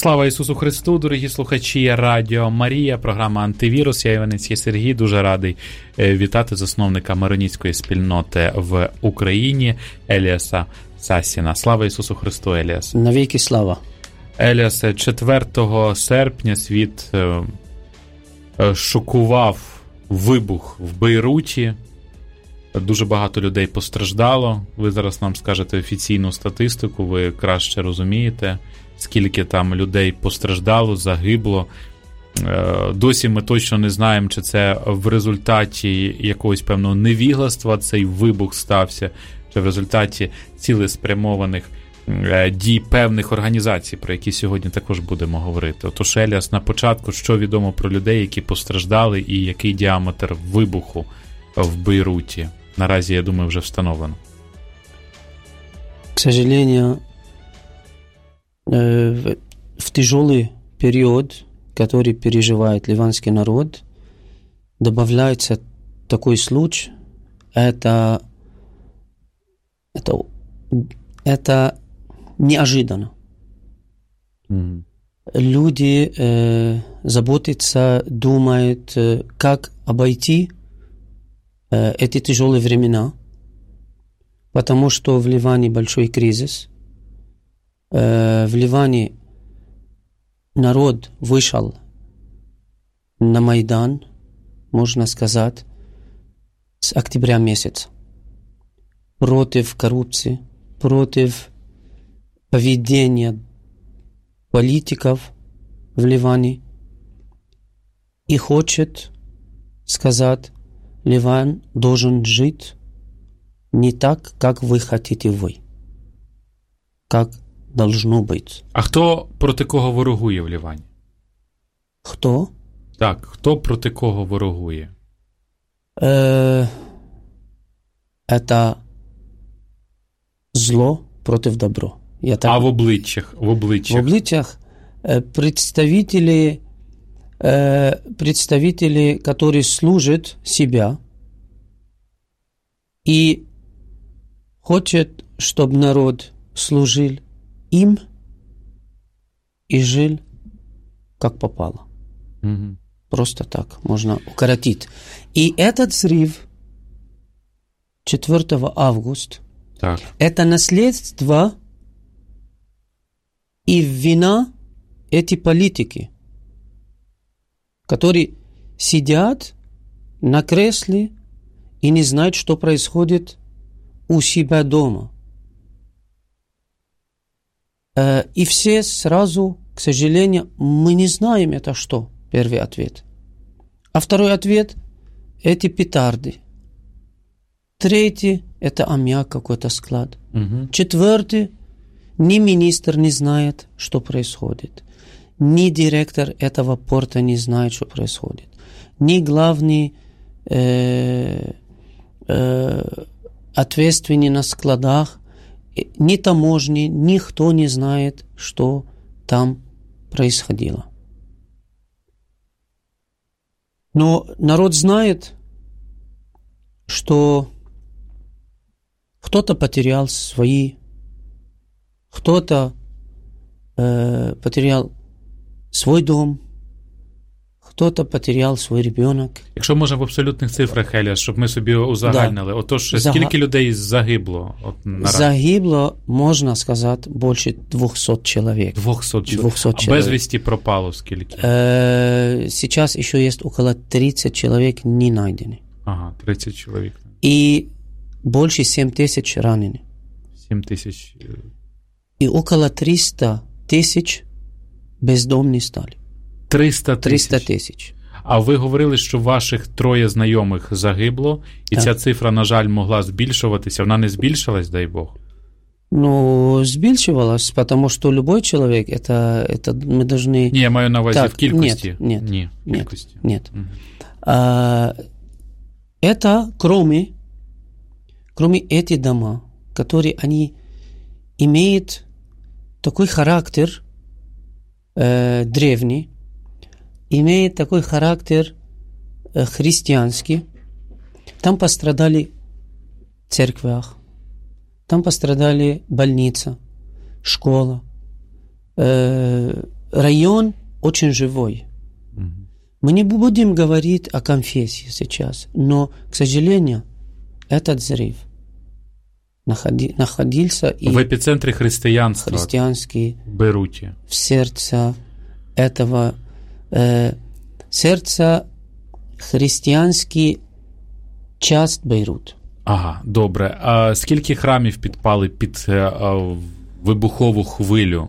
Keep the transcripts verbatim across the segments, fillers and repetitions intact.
Слава Ісусу Христу, дорогі слухачі Радіо Марія, програма «Антивірус». Я Іваницький Сергій, дуже радий вітати засновника Мароніцької спільноти в Україні Еліаса Сасіна. Слава Ісусу Христу, Еліас. Навіки слава. Еліасе, четвертого серпня світ шокував вибух в Бейруті. Дуже багато людей постраждало. Ви зараз нам скажете офіційну статистику, ви краще розумієте, скільки там людей постраждало, загибло. Досі ми точно не знаємо, чи це в результаті якогось певного невігластва цей вибух стався, чи в результаті цілеспрямованих дій певних організацій, про які сьогодні також будемо говорити. Отож, Еліас, на початку, що відомо про людей, які постраждали, і який діаметр вибуху в Бейруті? Наразі, я думаю, вже встановлено. К сожалению, в тяжелый период, который переживает ливанский народ, добавляется такой случай, это, это, это неожиданно. Mm-hmm. Люди э, заботятся, думают, э, как обойти э, эти тяжелые времена, потому что в Ливане большой кризис. Э, в Ливане народ вышел на Майдан, можно сказать, с октября месяца, против коррупции, против поведения политиков в Ливане, и хочет сказать, Ливан должен жить не так, как вы хотите вы, как должно быть. А хто проти кого ворогує в Ливані? Хто? Так, хто проти кого ворогує? Э, это зло против добро. Я так... А в обличчях? В обличчях, в обличчях э, представители, э, представители, которые служат себя и хотят, чтобы народ служил им и жил как попало. Mm-hmm. Просто так можно укоротить. И этот взрыв четвёртого августа так. Это наследство и вина эти политики, которые сидят на кресле и не знают, что происходит у себя дома. И все сразу, к сожалению, мы не знаем это что, первый ответ. А второй ответ – эти петарды. Третий – это аммиак какой-то склад. Угу. Четвертый – ни министр не знает, что происходит. Ни директор этого порта не знает, что происходит. Ни главный э, э, ответственный на складах, ни таможни, никто не знает, что там происходило. Но народ знает, что кто-то потерял свои, кто-то э, потерял свой дом, хто-то потеряв свій ребенок. Якщо можна в абсолютних цифрах, Еліас, щоб ми собі узагальнили. Да. Отож, скільки Зага... людей загибло? От, загибло, можна сказати, більше двісті чоловік. двісті чоловік. А безвісті пропало скільки? Е, зараз ще є около тридцять чоловік не знайдені. Ага, тридцять чоловік. І більше сім тисяч ранені. сім тисяч. І около триста тисяч бездомні стали. триста тисяч. А ви говорили, що ваших троє знайомих загибло, і так. Ця цифра, на жаль, могла збільшуватися. Вона не збільшилась, дай Бог? Ну, збільшувалась, тому що любой чоловік, это, это мы должны... Ні, я маю на увазі так, в кількості. Нет, нет, Ні, в кількості. Нет, нет. Угу. А, это кроме, кроме этих дома, которые они имеют такой характер э, древний, имеет такой характер э, христианский. Там пострадали в церквях, там пострадали больница, школа, э, район очень живой. Угу. Мы не будем говорить о конфессии сейчас, но, к сожалению, этот взрыв находи, находился и в эпицентре христианства, христианский в Бейруті. В сердце этого э, сердце християнський часть Бейрут. Ага, добре. А скільки храмів підпали під а, вибухову хвилю?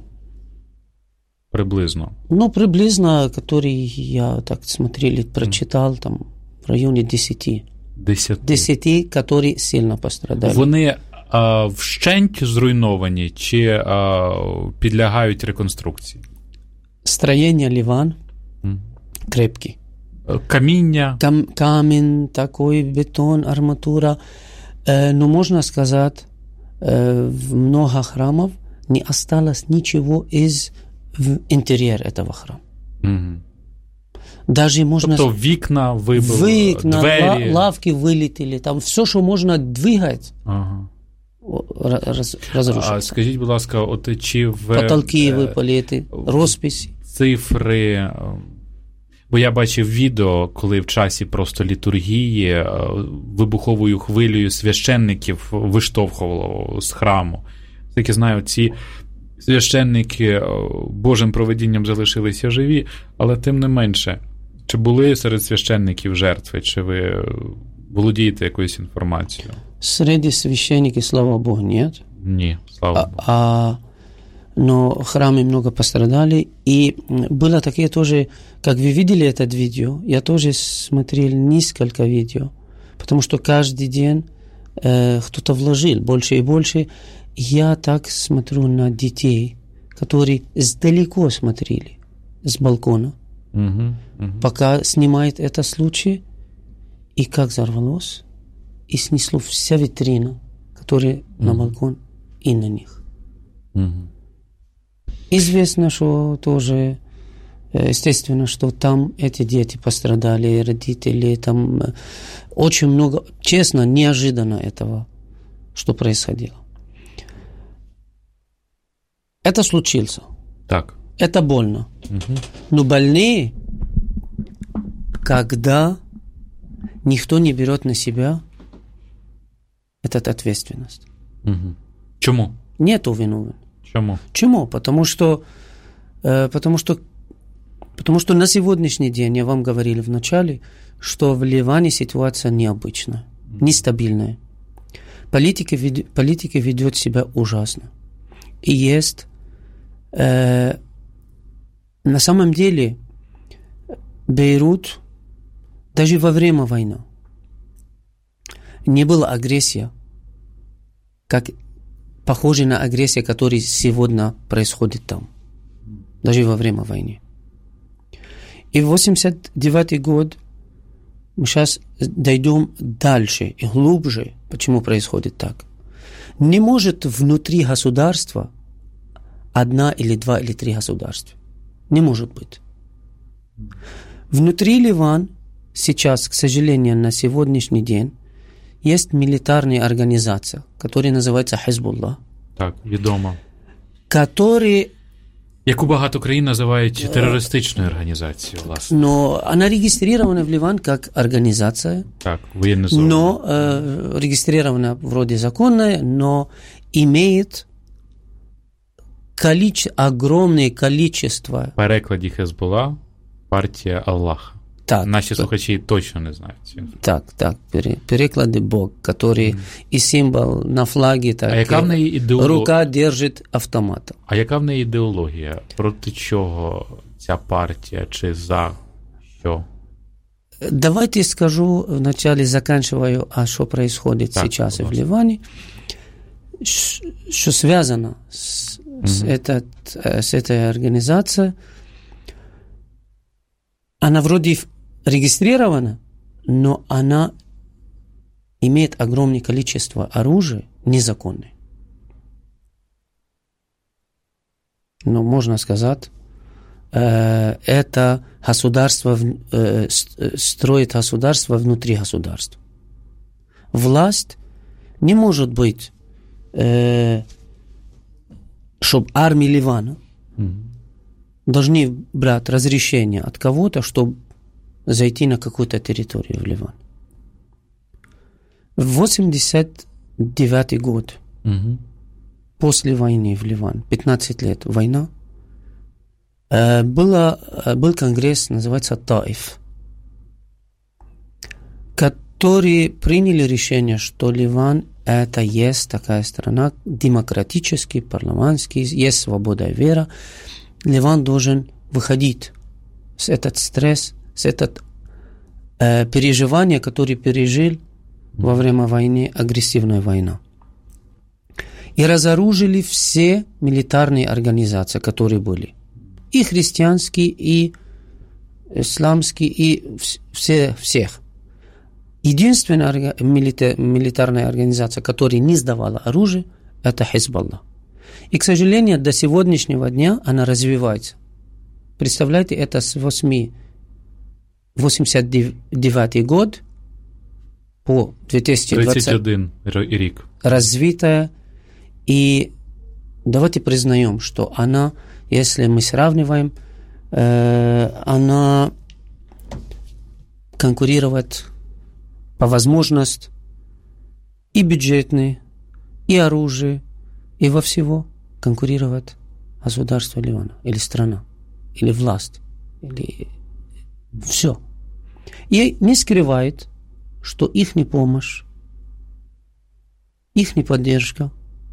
Приблизно. Ну, приблизно, который я так смотрел, прочитал, там, в районе десяти. Десяти. Десяти, которые сильно пострадали. Вони а, вщент зруйновані чи а, підлягають реконструкції? Строение Ливан mm. крепкий. Каміння. Кам, камень, такой бетон, арматура. Э, но можно сказать, э, в много храмов не осталось ничего из интерьера этого храма. Mm-hmm. Даже можно... Тобто вікна вибили, вікна, двері. лавки вилетіли, там все, що можна двигати, ага. роз, розрушилося. А скажіть, будь ласка, от чи в... Потолки випалити, розписи. Цифри... Бо я бачив відео, коли в часі просто літургії вибуховою хвилею священників виштовхувало з храму. Таки знаю, ці священники Божим провидінням залишилися живі, але тим не менше, чи були серед священників жертви, чи ви володієте якоюсь інформацією? Среди священников, слава Богу, нет. Ні, слава Богу. А, а, но храмы много пострадали, и было такие тоже, как вы видели это видео, я тоже смотрел несколько видео, потому что каждый день э, кто-то вложил больше и больше. Я так смотрю на детей, которые сдалеко смотрели, с балкона, угу, угу. пока снимает это случай, и как взорвалось, и снесло вся витрина, которая угу. на балкон, и на них. Угу. Известно, что тоже, естественно, что там эти дети пострадали, родители, там очень много, честно, неожиданно этого, что происходило. Это случился. Так. Это больно. Угу. Но больнее, когда никто не берет на себя эту ответственность. Угу. Чему? Нету виновен. Чему? Чему? Потому что, э, потому что, потому что на сегодняшний день, я вам говорил в начале, что в Ливане ситуация необычная, нестабильная. Политика, ведет, политика ведет себя ужасно. И есть э, на самом деле Бейрут даже во время войны не была агрессия, как похожая на агрессию, которая сегодня происходит там, даже во время войны. И в восемьдесят девятый год мы сейчас дойдем дальше и глубже, почему происходит так. Не может внутри государства одна или два или три государства. Не может быть. Внутри Ливана сейчас, к сожалению, на сегодняшний день есть милитарная организация, которая называется Хизбуллах. Так, відомо. Который... Яку багато країн називають терористичною організацією, власне. Но она регистрирована в Ливан как организация. Так, военизована. Но э, регистрирована вроде законная, но имеет количе... огромное количество... В перекладі Хезболла партія Аллаха. Так, Наші так. слухачі точно не знають цю. Так, так, переклады Бог, который mm. и символ на флаге, так, а яка в неї ідеолог... рука держит автомат. А яка в неї ідеологія? Проти чого ця партія, чи за що? Давайте скажу, вначале заканчиваю, а что происходит так, сейчас в Ливане, что связано с, mm-hmm. с, этот, с этой организацией. Она вроде регистрирована, но она имеет огромное количество оружия незаконное. Но можно сказать, э, это государство э, строит государство внутри государства. Власть не может быть, э, чтобы армия Ливана mm-hmm. должны брать разрешение от кого-то, чтобы зайти на какую-то территорию в Ливан. В восемьдесят девятый год, угу. после войны в Ливан, пятнадцать лет война, было, был конгресс, называется Таиф, которые приняли решение, что Ливан это есть такая страна, демократический, парламентский, есть свобода веры. Ливан должен выходить с этот стресс, с этот э, переживание, который пережил во время войны, агрессивная война. И разоружили все милитарные организации, которые были. И христианские, и исламские, и все, всех. Единственная милитарная организация, которая не сдавала оружие, это Хизбалла. И, к сожалению, до сегодняшнего дня она развивается. Представляете, это с восемьдесят девятый год по две тысячи двадцатый рік. Развитая. И давайте признаем, что она, если мы сравниваем, э, она конкурирует по возможности и бюджетные, и оружие, и во всего конкурировать государство Ливана, или страна, или власть, или все. И не скрывает, что их помощь, их поддержка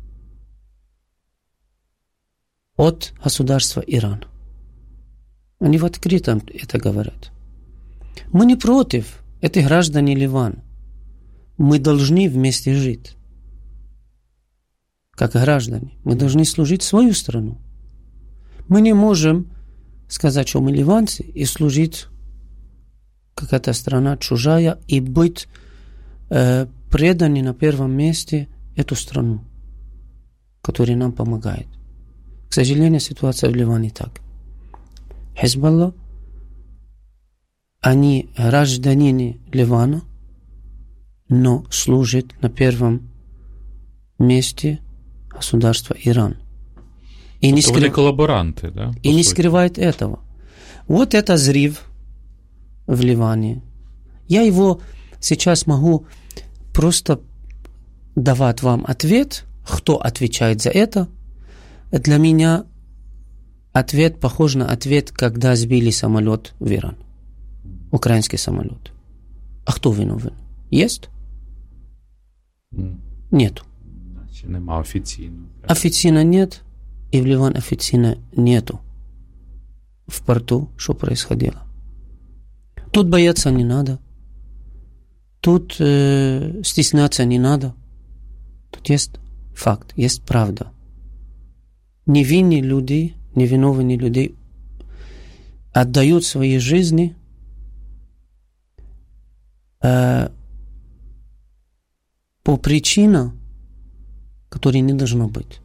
от государства Иран. Они в открытом это говорят. Мы не против, это граждане Ливана. Мы должны вместе жить. Как граждане. Мы должны служить свою страну. Мы не можем сказать, что мы ливанцы, и служить какая-то страна чужая, и быть э, преданы на первом месте эту страну, которая нам помогает. К сожалению, ситуация в Ливане так. Хизбалла, они граждане Ливана, но служат на первом месте государства Иран. И не, скры... коллаборанты, да, и не скрывает этого. Вот это взрыв в Ливане. Я его сейчас могу просто давать вам ответ, кто отвечает за это. Для меня ответ похож на ответ, когда сбили самолет в Иран. Украинский самолет. А кто виновен? Есть? Mm. Нету. Значит, нема официально. Официально нет, и в Ливан официально нету. В порту что происходило? Тут бояться не надо. Тут э, стесняться не надо. Тут есть факт, есть правда. Невинные люди, невиновные люди отдают свои жизни э, по причинам, которые не должно быть.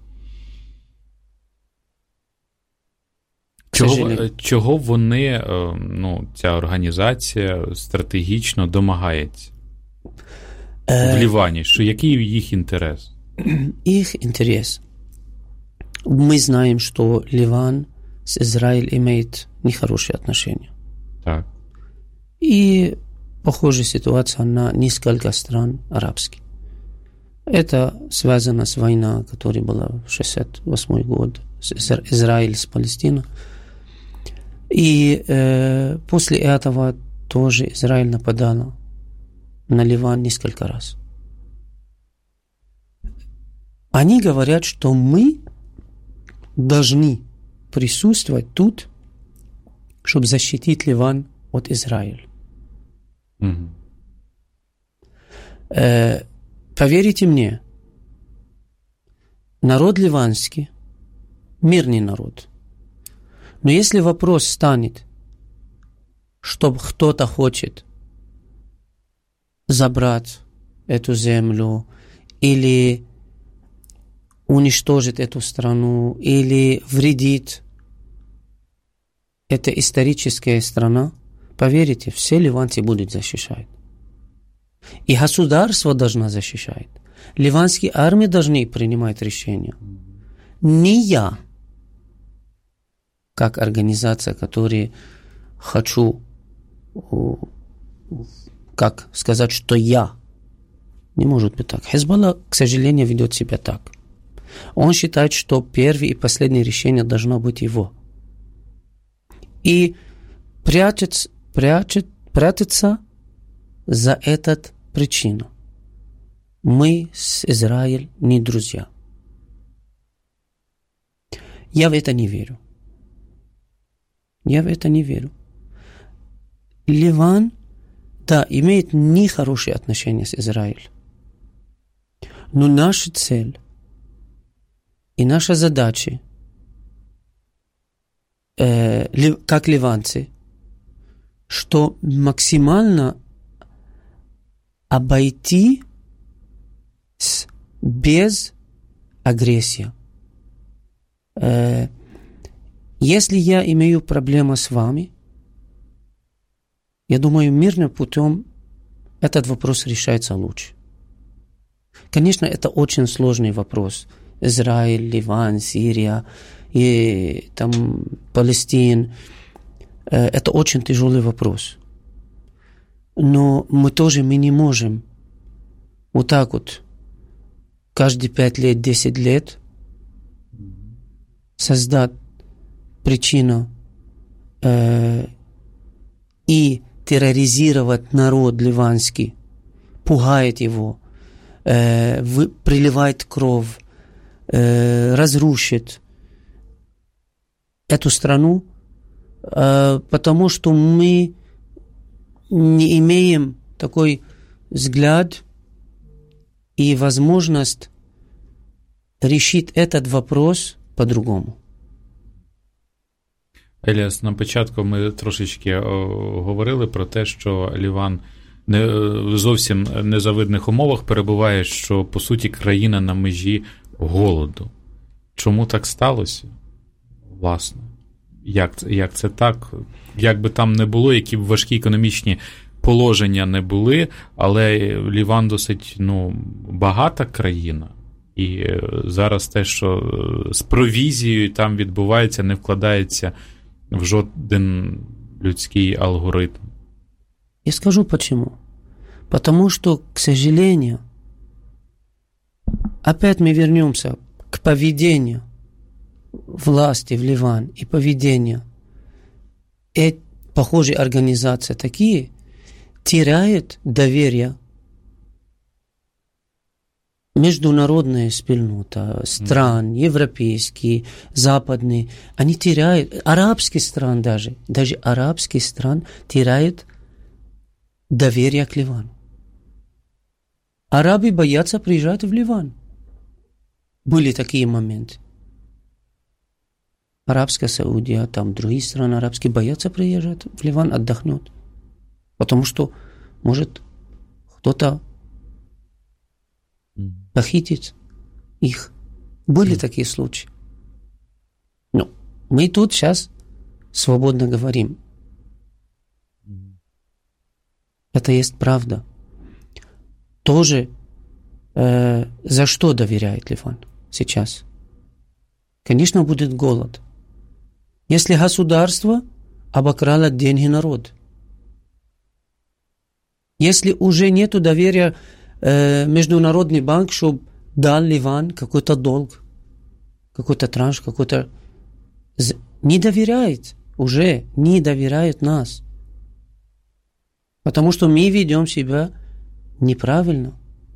Чого, чого вони, ну, ця організація стратегічно домагається в Ливане? Що, який їх інтерес? Их интерес. Мы знаем, что Ливан с Израилем имеет нехорошие отношения. Так. И похожая ситуация на несколько стран арабских. Это связано с войной, которая была в шестьдесят восьмой год, с Израиль с Палестиной. И э, после этого тоже Израиль нападал на Ливан несколько раз. Они говорят, что мы должны присутствовать тут, чтобы защитить Ливан от Израиля. Mm-hmm. Э, поверьте мне, народ ливанский, мирный народ. Но если вопрос станет, что кто-то хочет забрать эту землю или уничтожить эту страну или вредить, это историческая страна, поверьте, все ливанцы будут защищать. И государство должно защищать. Ливанские армии должны принимать решения. Не я, как организация, которая хочу, как сказать, что я. Не может быть так. Хизбалла, к сожалению, ведет себя так. Он считает, что первое и последнее решение должно быть его. И прячет, прячет, прятаться за эту причину. Мы с Израилем не друзья. Я в это не верю. Я в это не верю. Ливан, да, имеет нехорошие отношения с Израилем. Но наша цель и наша задача, э, как ливанцы, что максимально обойти с, без агрессии. Э, если я имею проблему с вами, я думаю, мирным путем этот вопрос решается лучше. Конечно, это очень сложный вопрос. Израиль, Ливан, Сирия, и там Палестина. Это очень тяжелый вопрос. Но мы тоже мы не можем вот так вот каждые пять лет, десять лет создать причину э, и терроризировать народ ливанский, пугает его, э, вы, приливает кровь, э, разрушит эту страну, э, потому что мы не имеем такой взгляд и возможность решить этот вопрос по-другому. Еліас, на початку ми трошечки о, говорили про те, що Ліван не, в зовсім незавидних умовах перебуває, що, по суті, країна на межі голоду. Чому так сталося? Власне. Як, як це так? Як би там не було, які б важкі економічні положення не були, але Ліван досить, ну, багата країна. І зараз те, що з провізією там відбувається, не вкладається в жоден людский алгоритм. Я скажу почему. Потому что, к сожалению, опять мы вернемся к поведению власти в Ливан и поведению этой похожей организации такие теряют доверие международная спільнота, стран, европейские, западные, они теряют, арабские страны даже, даже арабские страны теряют доверие к Ливану. Арабы боятся приезжать в Ливан. Были такие моменты. Арабская Саудия, там другие страны арабские боятся приезжать в Ливан отдохнуть. Потому что, может, кто-то похитить их. Были mm. такие случаи. Но мы тут сейчас свободно говорим. Mm. Это есть правда. Тоже э, за что доверяет Ливан сейчас? Конечно, будет голод. Если государство обокрало деньги народ. Если уже нету доверия Международный банк, чтобы дал Ливан какой-то долг, какой-то транш, какой-то... Не доверяет, уже не доверяет нас. Потому что мы ведем себя неправильно.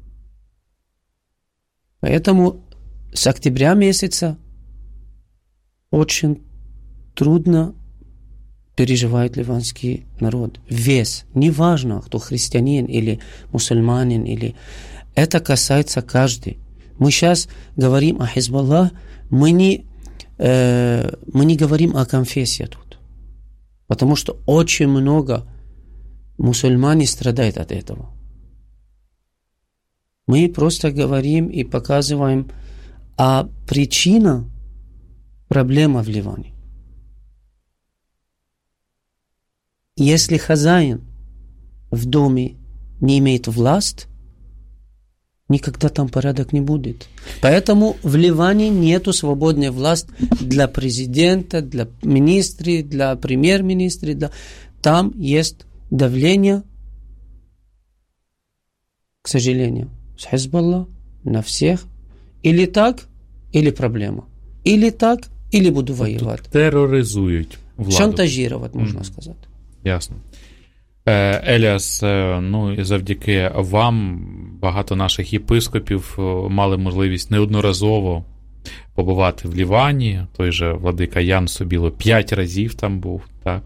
Поэтому с октября месяца очень трудно переживает ливанский народ. Вес. Неважно, кто христианин или мусульманин, или... Это касается каждого. Мы сейчас говорим о Хизбаллах, мы не, э, мы не говорим о конфессии тут. Потому что очень много мусульман страдает от этого. Мы просто говорим и показываем о причине проблемы в Ливане. Если хозяин в доме не имеет власть, никогда там порядок не будет. Поэтому в Ливане нету свободной власти для президента, для министра, для премьер-министра. Для... Там есть давление, к сожалению, с Хизбалла на всех. Или так, или проблема. Или так, или буду воювати. Тобто тероризують владу. Шантажувати, можна mm. сказати. Ясно. Еліас, ну і завдяки вам багато наших єпископів мали можливість неодноразово побувати в Лівані. Той же владика Ян Собіло п'ять разів там був, так.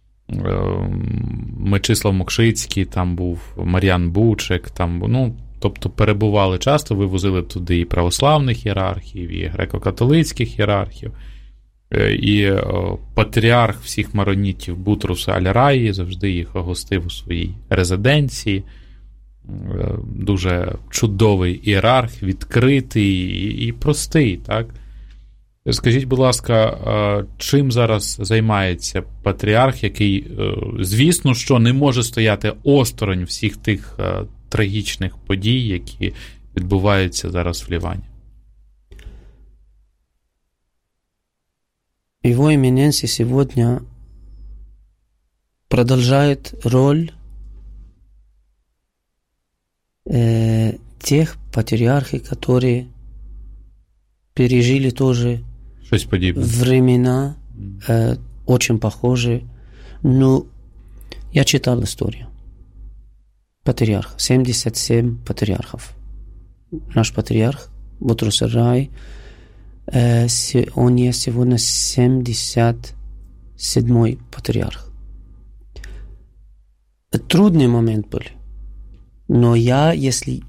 Мечислав Мокшицький там був, Мар'ян Бучек там був, ну, тобто перебували часто, вивозили туди і православних ієрархів, і греко-католицьких ієрархів. І патріарх всіх маронітів Бутрус Аль-Раї завжди їх гостив у своїй резиденції. Дуже чудовий ієрарх, відкритий і простий, так? Скажіть, будь ласка, чим зараз займається патріарх, який, звісно, що не може стояти осторонь всіх тих трагічних подій, які відбуваються зараз в Лівані? Его Эминенция сегодня продолжает роль э, тех патриархов, которые пережили тоже времена э, очень похожие. Но я читал историю. Патриарх. семьдесят семь патриархов. Наш патриарх Бутрус Аль-Раи, он есть сегодня семьдесят седьмой патриарх. Трудный момент был. Но я, если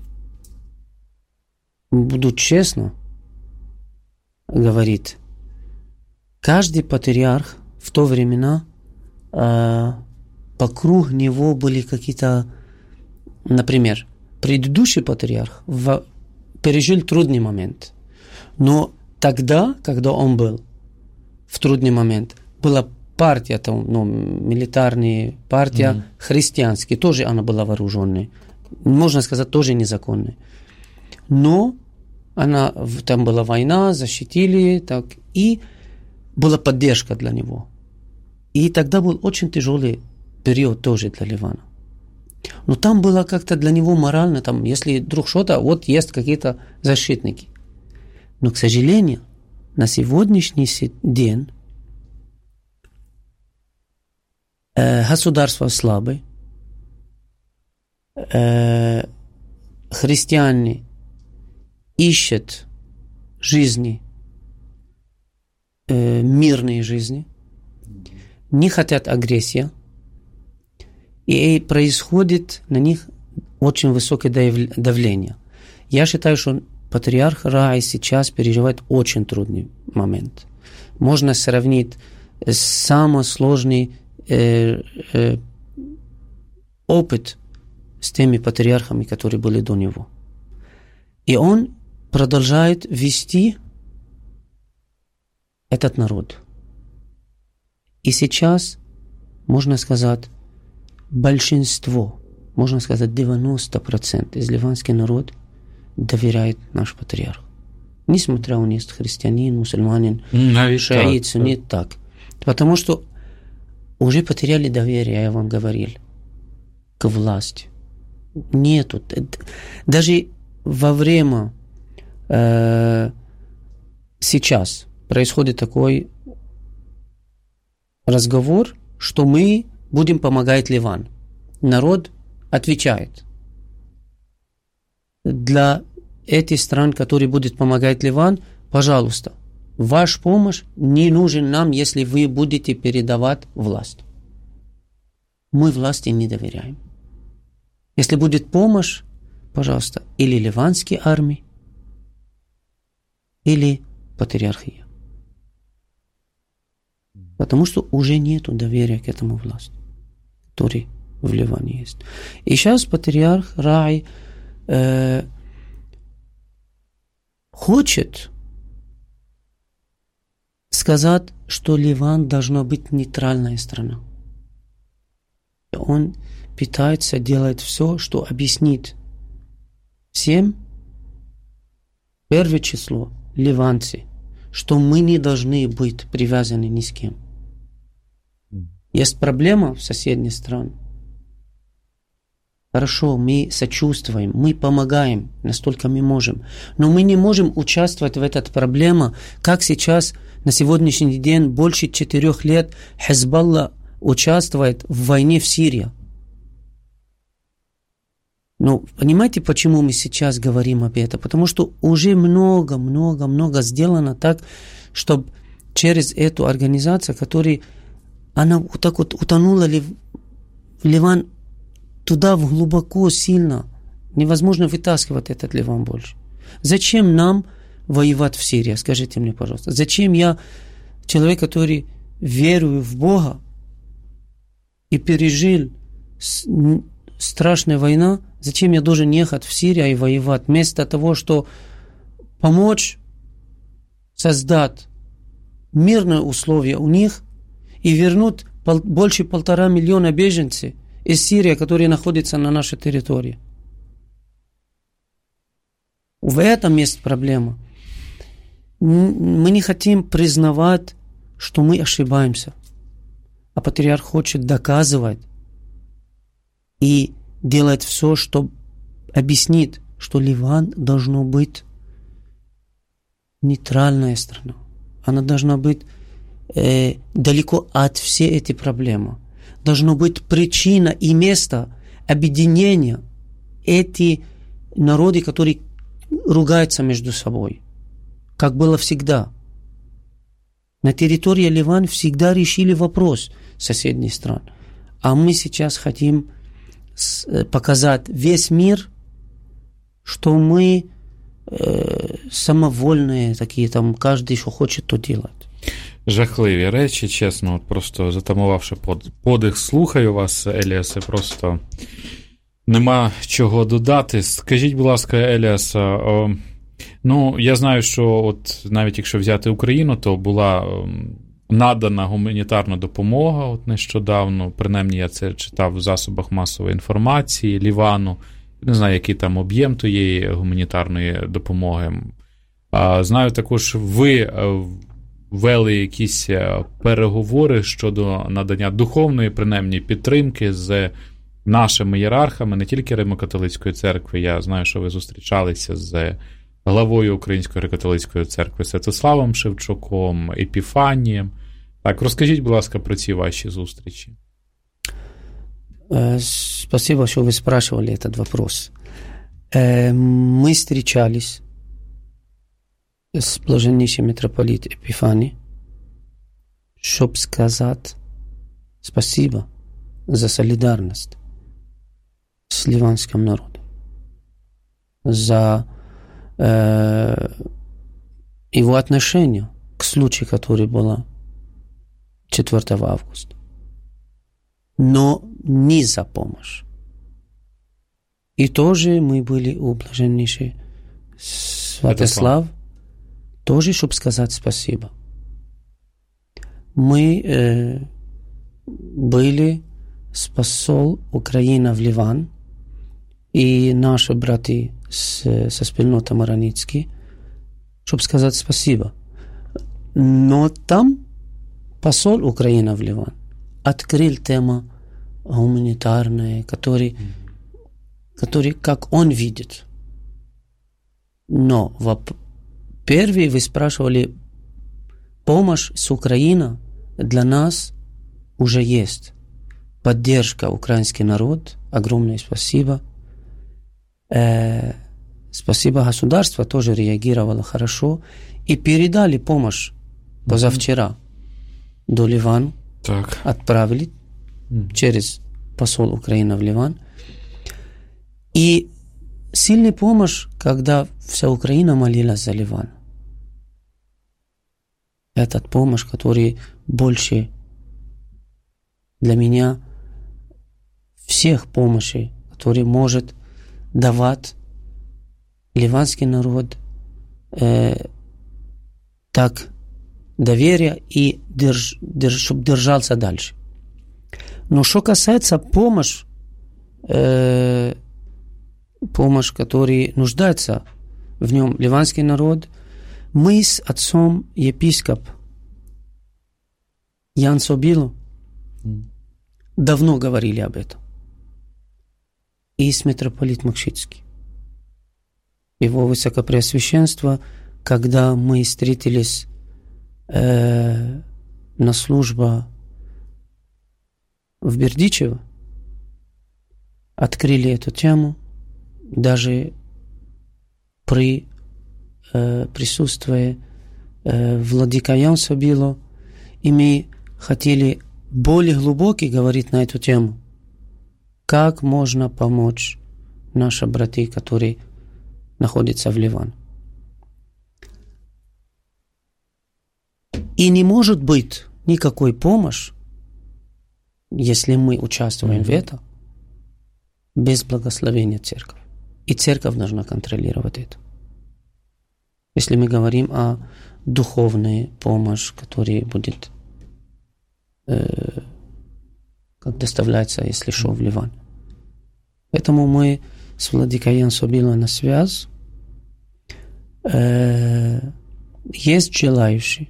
буду честно говорить, каждый патриарх в то времена э, вокруг него были какие-то, например, предыдущий патриарх в, пережил трудный момент. Но тогда, когда он был в трудный момент, была партия, там, ну, милитарная партия, mm-hmm. христианская, тоже она была вооруженной. Можно сказать, тоже незаконной. Но она, там была война, защитили, так, и была поддержка для него. И тогда был очень тяжелый период тоже для Ливана. Но там было как-то для него морально, там, если вдруг что-то, вот есть какие-то защитники. Но, к сожалению, на сегодняшний день э, государство слабое, э, христиане ищут жизни, э, мирной жизни, не хотят агрессии, и происходит на них очень высокое давление. Я считаю, что патриарх Раи сейчас переживает очень трудный момент. Можно сравнить с самый сложный э, э, опыт с теми патриархами, которые были до него. И он продолжает вести этот народ. И сейчас, можно сказать, большинство, можно сказать, девяносто процентов из ливанского народа доверяет наш патриарх. Несмотря он есть христианин, мусульманин, шиит, суннит, так. Потому что уже потеряли доверие, я вам говорил, к власти. Нету. Даже во время э, сейчас происходит такой разговор, что мы будем помогать Ливану. Народ отвечает. Для этих стран, которые будут помогать Ливан, пожалуйста, ваша помощь не нужен нам, если вы будете передавать власть. Мы власти не доверяем. Если будет помощь, пожалуйста, или ливанские армии, или патриархия. Потому что уже нет доверия к этому власти, который в Ливане есть. И сейчас патриарх Раи э, хочет сказать, что Ливан должна быть нейтральная страна. Он пытается делать все, что объяснит всем, Первое число, ливанцы, что мы не должны быть привязаны ни с кем. Есть проблема в соседних странах. Хорошо, мы сочувствуем, мы помогаем, настолько мы можем. Но мы не можем участвовать в этой проблеме, как сейчас, на сегодняшний день, больше четырех лет Хизбалла участвует в войне в Сирии. Ну, понимаете, почему мы сейчас говорим об этом? Потому что уже много-много-много сделано так, чтобы через эту организацию, которая, она вот так вот утонула ли в Ливан, туда глубоко, сильно. Невозможно вытаскивать этот Ливан больше. Зачем нам воевать в Сирии? Скажите мне, пожалуйста. Зачем я, человек, который верую в Бога и пережил страшную войну, зачем я должен ехать в Сирию и воевать, вместо того, что помочь создать мирные условия у них и вернуть пол, больше полтора миллиона беженцев из Сирии, которые находятся на нашей территории. В этом есть проблема. Мы не хотим признавать, что мы ошибаемся. А патриарх хочет доказывать и делать все, чтобы объяснить, что Ливан должно быть нейтральная страна. Она должна быть э, далеко от всей этой проблемы. Должно быть причина и место объединения эти народы, которые ругаются между собой, как было всегда. На территории Ливана всегда решили вопрос соседних стран. А мы сейчас хотим показать весь мир, что мы э, самовольные такие, там каждый, що хоче, то делать. Жахливі речі, чесно, от просто затамувавши подих, слухаю вас, Еліасе, просто нема чого додати. Скажіть, будь ласка, Еліас, о, ну, я знаю, що от навіть якщо взяти Україну, то була надана гуманітарна допомога от нещодавно, принаймні я це читав в засобах масової інформації Лівану, не знаю, який там об'єм тієї гуманітарної допомоги. А, знаю також, ви вели якісь переговори щодо надання духовної, принаймні, підтримки з нашими ієрархами, не тільки Римо-католицької церкви. Я знаю, що ви зустрічалися з главою Української греко-католицької церкви Святославом Шевчуком, Епіфанієм. Так, розкажіть, будь ласка, про ці ваші зустрічі. Спасибо, что вы спрашивали этот вопрос. Мы встречались с блаженнейшим митрополитом Епифанием, чтобы сказать спасибо за солидарность с ливанским народом, за э, его отношение к случаю, который был четвёртого августа. Но не за помощь. И тоже мы были у блаженнейшего Святослав, тоже, чтобы сказать спасибо. Мы э, были с посол Украины в Ливан и наши братья с, со спільноти Мараницький, чтобы сказать спасибо. Но там посол Украины в Ливан открыл тему гуманитарная, который, который, как он видит. Но воп- первый вы спрашивали, помощь с Украины для нас уже есть. Поддержка украинский народ, огромное спасибо. Э, спасибо государство, тоже реагировало хорошо. И передали помощь позавчера mm-hmm. до Ливана. Так. Отправили mm-hmm. через посол Украины в Ливан. И сильная помощь, когда вся Украина молилась за Ливан. Это помощь, которая больше для меня всех помощей, которые может давать ливанский народ э, так доверие и держ, держ, чтобы держался дальше. Но что касается помощи, э, помощь, которая нуждается в нем ливанский народ. Мы с отцом епископ Ян Собило давно говорили об этом. И с митрополит Макшицкий. Его высокопреосвященство, когда мы встретились э, на службу в Бердичево, открыли эту тему, даже при э, присутствии э, владыка Ян Собило, и мы хотели более глубоко говорить на эту тему. Как можно помочь нашим братьям, которые находятся в Ливане. И не может быть никакой помощи, если мы участвуем mm-hmm. в этом, без благословения церкви. И церковь должна контролировать это. Если мы говорим о духовной помощи, которая будет э, как доставляется, если что, в Ливан. Поэтому мы с владыкой Ян Собило на связь. Э, есть желающие,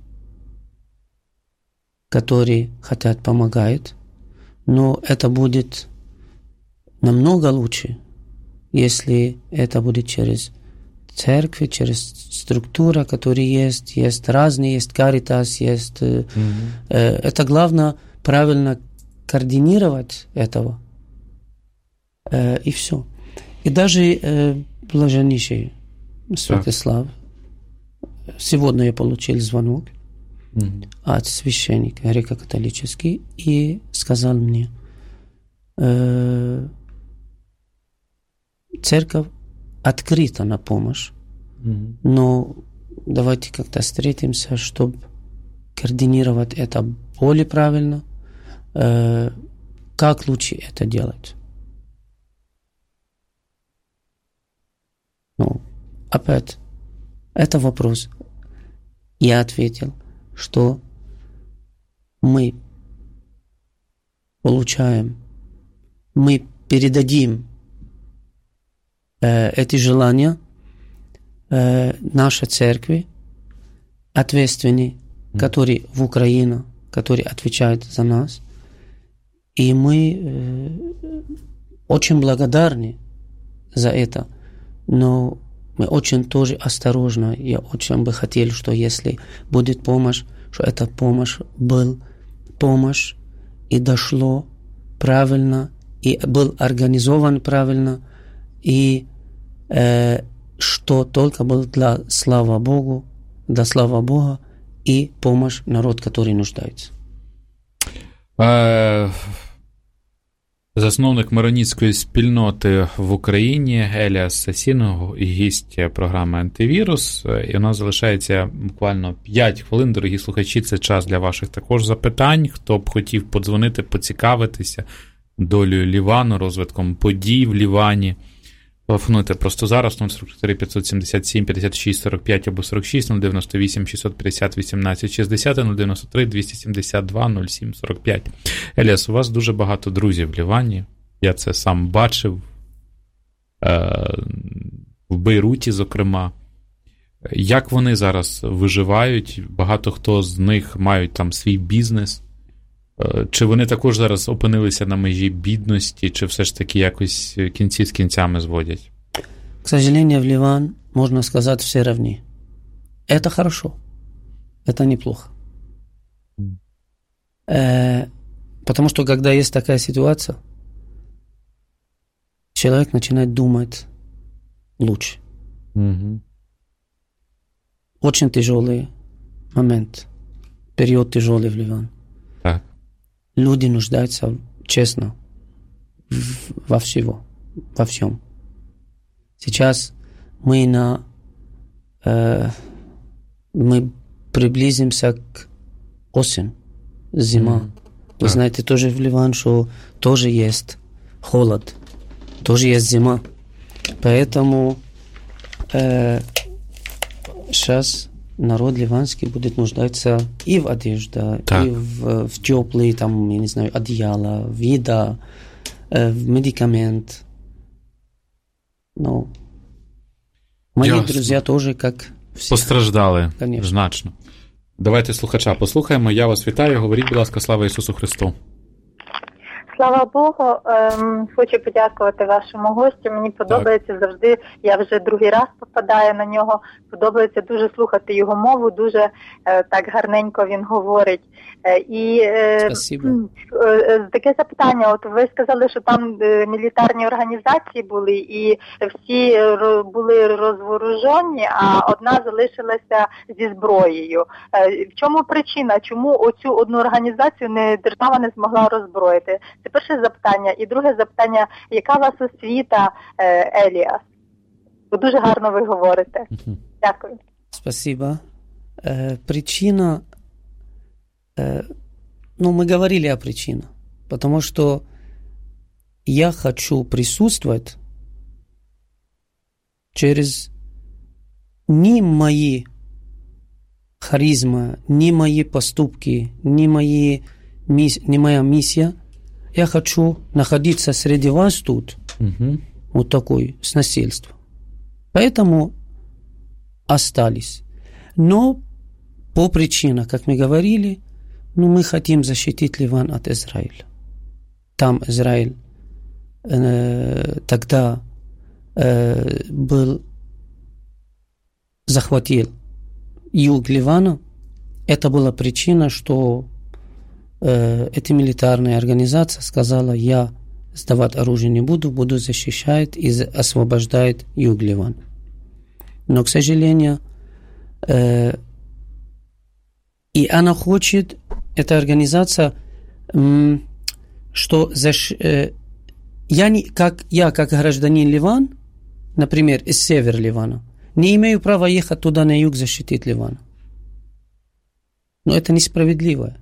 которые хотят помогать, но это будет намного лучше, если это будет через церковь, через структуру, которая есть, есть разные, есть Каритас, есть... Mm-hmm. Э, это главное правильно координировать этого, э, и все. И даже э, блаженнейший Святослав, yeah. сегодня я получил звонок mm-hmm. от священника греко-католический и сказал мне, э, церковь открыта на помощь, mm-hmm. но давайте как-то встретимся, чтобы координировать это более правильно. Э, как лучше это делать? Ну, опять, это вопрос. Я ответил, что мы получаем, мы передадим э, эти желания э, нашей церкви, ответственные, mm. которые в Украине, которые отвечают за нас. И мы э, очень благодарны за это. Но мы очень тоже осторожно. Я очень бы хотел, что если будет помощь, что эта помощь была помощь и дошло правильно, и был организован правильно, и э, что только был для слава Богу, да слава Бога, и помощь народ, который нуждается. Засновник маронітської спільноти в Україні Еліас Сасіно, гість програми «Антивірус». І у нас залишається буквально п'ять хвилин, дорогі слухачі, це час для ваших також запитань. Хто б хотів подзвонити, поцікавитися долею Лівану, розвитком подій в Лівані. Телефонуйте просто зараз, нуль сорок чотири п'ятсот сімдесят сім п'ятдесят шість сорок п'ять або сорок шість, нуль дев'яносто вісім шістсот п'ятдесят вісімнадцять шістдесят, нуль дев'яносто три двісті сімдесят два нуль сім сорок п'ять. Еліас, у вас дуже багато друзів в Лівані. Я це сам бачив. В Бейруті, зокрема. Як вони зараз виживають? Багато хто з них мають там свій бізнес. Чи вони також зараз опинилися на межі бідності, чи все ж таки якось кінці з кінцями зводять? К сожалению, в Ливан, можно сказать, все равны. Это хорошо. Это неплохо. Mm. Э, потому что, когда есть такая ситуация, человек начинает думать лучше. Mm-hmm. Очень тяжелый момент. Период тяжелый в Ливане. Так. Люди нуждаются, честно, во всего, во всем. Сейчас мы на э, мы приблизимся к осени, зима. Mm. Вы а. знаете, тоже в Ливане, что тоже есть холод, тоже есть зима. Поэтому э, сейчас народ ливанский будет нуждаться и в одежде, так. и в, в теплые, там, я не знаю, одеяла, в еда, э, в медикамент. Ну. Мои Ясно. друзья тоже, как всі. Постраждали, Конечно. значно. Давайте слухача послухаємо. Я вас вітаю. Говоріть, будь ласка, слава Ісусу Христу. Слава Богу, ем, хочу подякувати вашому гостю. Мені подобається завжди, я вже другий раз попадаю на нього, подобається дуже слухати його мову, дуже е, так гарненько він говорить. Е, і е, е, таке запитання, от ви сказали, що там е, мілітарні організації були і всі ро, були розворожені, а одна залишилася зі зброєю. Е, в чому причина, чому оцю одну організацію не держава не змогла роззброїти? Це перше запитання. І друге запитання, яка у вас освіта, Еліас? Ви дуже гарно ви говорите. Дякую. Спасибо. Э, причина... Э, ну, мы говорили о причинах. Потому что я хочу присутствовать через ни мои харизма, ни мои поступки, ни, мои, ни моя миссия. Я хочу находиться среди вас тут, угу. вот такой, с насильством. Поэтому остались. Но по причинам, как мы говорили, ну, мы хотим защитить Ливан от Израиля. Там Израиль э, тогда э, был, захватил юг Ливана. Это была причина, что эта милитарная организация сказала, я сдавать оружие не буду, буду защищать и освобождать юг Ливана. Но, к сожалению, э, и она хочет, эта организация, э, что защ, э, я, не, как, я, как гражданин Ливана, например, из севера Ливана, не имею права ехать туда на юг защитить Ливана. Но это несправедливо.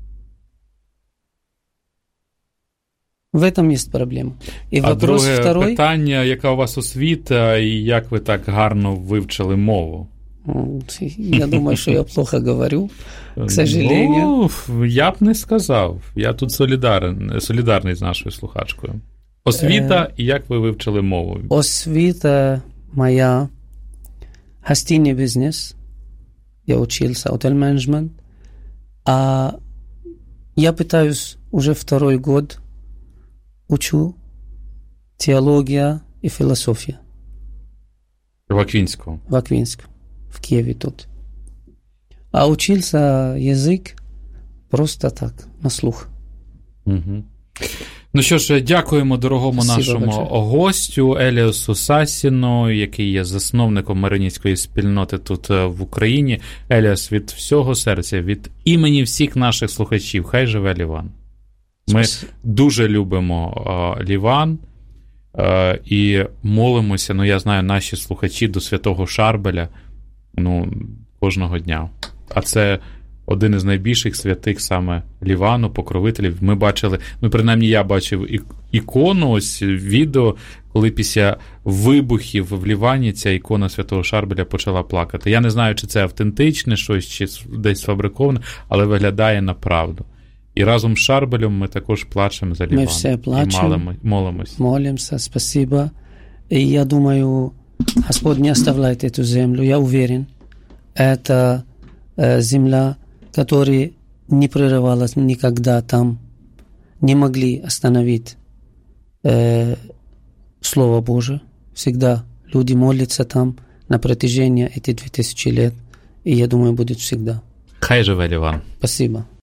В этом є проблема. І а вопрос друге второй... питання, яка у вас освіта і як ви так гарно вивчили мову? Я думаю, що я плохо говорю, к сожалению. Ну, я б не сказав. Я тут солідарний, солідарний з нашою слухачкою. Освіта і як ви вивчили мову? Освіта моя гостинный бизнес. Я учился отель-менеджмент. А я пытаюсь уже второй год учу теология и философия. В Аквинском? В Аквинском. В Киеве тут. А учился язык просто так, на слух. Угу. Ну що ж, дякуємо дорогому Спасибо нашому большое. гостю Еліасу Сасіну, який є засновником Маринівської спільноти тут в Україні. Еліас, від всього серця, від імені всіх наших слухачів, хай живе Ліван. Ми дуже любимо uh, Ліван uh, і молимося, ну я знаю, наші слухачі до святого Шарбеля, ну, кожного дня. А це один із найбільших святих саме Лівану, покровителів. Ми бачили, ну, принаймні я бачив ікону, ось відео, коли після вибухів в Лівані ця ікона святого Шарбеля почала плакати. Я не знаю, чи це автентичне щось, чи десь сфабриковане, але виглядає на правду. І разом з Шарбелем ми також плачемо за Ліван. Ми все плачемо, молимось. Молимося, спасибо. І я думаю, Господь не оставляет эту землю, я уверен. Это э, земля, которая не прерывалась никогда там, не могли остановить э, Слово Божие. Всегда люди молятся там на протяжении этих две тысячи лет, и я думаю, будет всегда. Хай живе Ліван. Спасибо.